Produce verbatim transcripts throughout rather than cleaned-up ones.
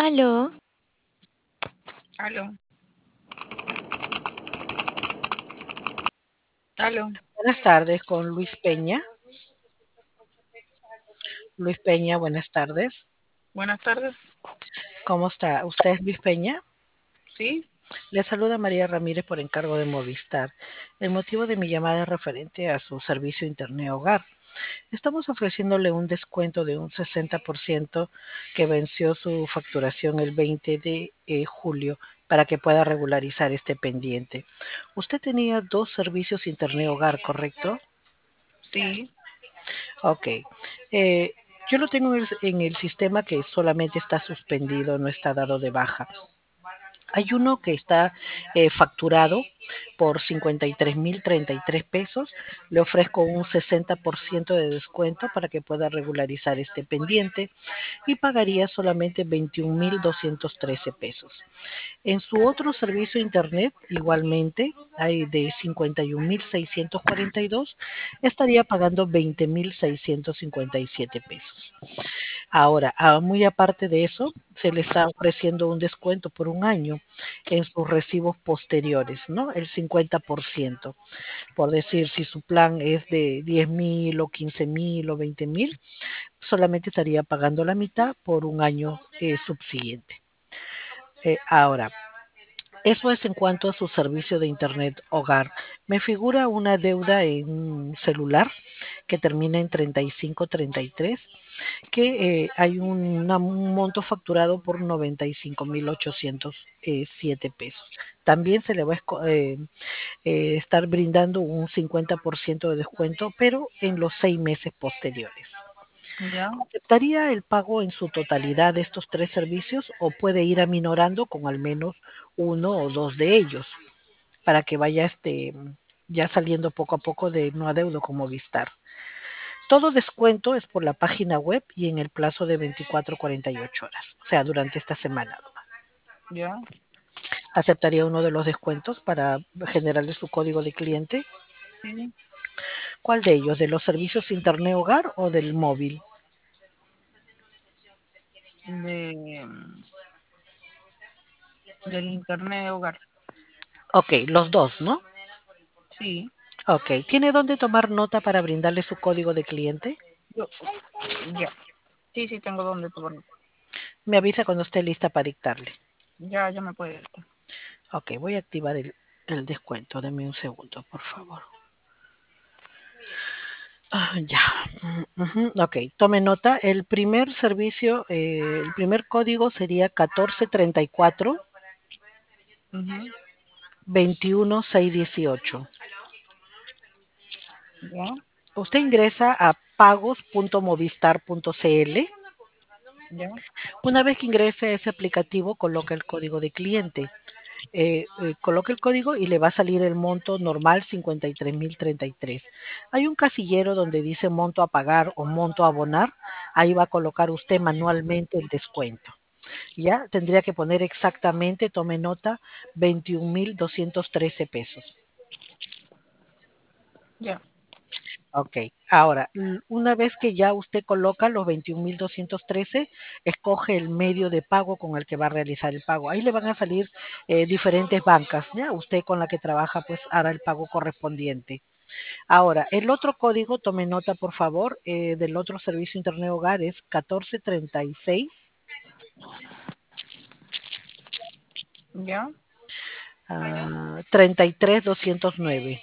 Aló, Aló, aló. Buenas tardes con Luis Peña. Luis Peña, buenas tardes. Buenas tardes. ¿Cómo está? ¿Usted es Luis Peña? Sí, Le saluda María Ramírez por encargo de Movistar. El motivo de mi llamada es referente a su servicio Internet Hogar. Estamos ofreciéndole un descuento de un sesenta por ciento que venció su facturación el veinte de eh, julio para que pueda regularizar este pendiente. Usted tenía dos servicios Internet Hogar, ¿correcto? sí, Ok. Eh, yo lo tengo en el, en el sistema que solamente está suspendido, no está dado de baja. Hay uno que está eh, facturado por cincuenta y tres mil treinta y tres pesos. Le ofrezco un sesenta por ciento de descuento para que pueda regularizar este pendiente y pagaría solamente veintiún mil doscientos trece pesos. En su otro servicio internet, igualmente, hay de cincuenta y un mil seiscientos cuarenta y dos, estaría pagando veinte mil seiscientos cincuenta y siete pesos. Ahora, ah, muy aparte de eso, se le está ofreciendo un descuento por un año en sus recibos posteriores, ¿no? El cincuenta por ciento. Por decir, si su plan es de diez mil o quince mil o veinte mil, solamente estaría pagando la mitad por un año eh, subsiguiente. Eh, ahora, eso es en cuanto a su servicio de Internet hogar. Me figura una deuda en un celular que termina en treinta y cinco treinta y tres, que eh, hay un, una- un monto facturado por noventa y cinco mil ochocientos siete pesos. También se le va a esco- eh, eh, estar brindando un cincuenta por ciento de descuento, pero en los seis meses posteriores. ya. ¿Aceptaría el pago en su totalidad de estos tres servicios o puede ir aminorando con al menos uno o dos de ellos para que vaya este, ya saliendo poco a poco de no adeudo con Movistar? Todo descuento es por la página web y en el plazo de veinticuatro a cuarenta y ocho horas, o sea, durante esta semana nomás. Ya. ¿Aceptaría uno de los descuentos para generarle su código de cliente? Sí, ¿Cuál de ellos? ¿De los servicios Internet Hogar o del móvil? de, mm, del internet de hogar. Ok, los dos, ¿no? Sí, Ok, ¿tiene dónde tomar nota para brindarle su código de cliente? yo, ya. Sí, sí, tengo donde tomar nota. Me avisa cuando esté lista para dictarle. Ya, ya me puede estar. Ok, voy a activar el, el descuento. Deme un segundo, por favor. Ah, ya. Mm, ujú, ok, tome nota. El primer servicio, eh, el primer código sería catorce treinta y cuatro Ujú, veintiuno seiscientos dieciocho. ya, Usted ingresa a pagos punto movistar punto cl. ya, Una vez que ingrese a ese aplicativo, coloca el código de cliente. Eh, eh, coloque el código y le va a salir el monto normal cincuenta y tres mil treinta y tres. Hay un casillero donde dice monto a pagar o monto a abonar. Ahí va a colocar usted manualmente el descuento. Ya tendría que poner exactamente, tome nota, veintiún mil doscientos trece pesos. ya. Ok, ahora, l- una vez que ya usted coloca los veintiún mil doscientos trece, escoge el medio de pago con el que va a realizar el pago. Ahí le van a salir eh, diferentes bancas, ¿ya? Usted con la que trabaja, pues hará el pago correspondiente. Ahora, el otro código, tome nota, por favor, eh, del otro servicio Internet Hogar es catorce treinta y seis, Ya, ah, treinta y tres doscientos nueve.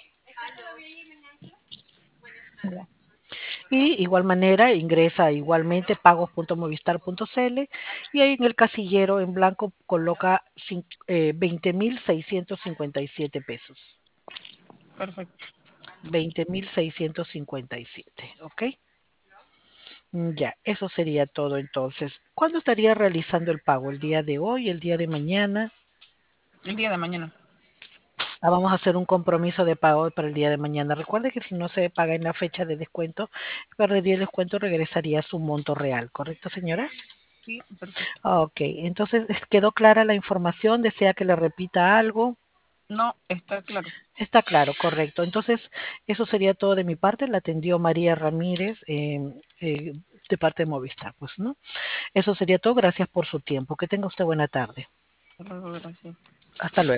ya. Y igual manera ingresa igualmente pagos punto movistar punto cl y ahí en el casillero en blanco coloca cin- eh, veinte mil seiscientos cincuenta y siete pesos. Perfecto. veinte mil seiscientos cincuenta y siete, ¿ok? Mm, Ya, eso sería todo entonces. ¿Cuándo estaría realizando el pago? ¿El día de hoy? ¿El día de mañana? El día de mañana. Ah, vamos a hacer un compromiso de pago para el día de mañana. Recuerde que si no se paga en la fecha de descuento, perdería el descuento, regresaría a su monto real, ¿correcto, señora? Sí, perfecto. Ok, entonces ¿es- quedó clara la información. ¿Desea que le repita algo? No, está claro. Está claro, correcto. Entonces, eso sería todo de mi parte. La atendió María Ramírez. eh, eh, de parte de Movistar, pues, ¿no? Eso sería todo. Gracias por su tiempo. Que tenga usted buena tarde. Luego, gracias. Hasta luego.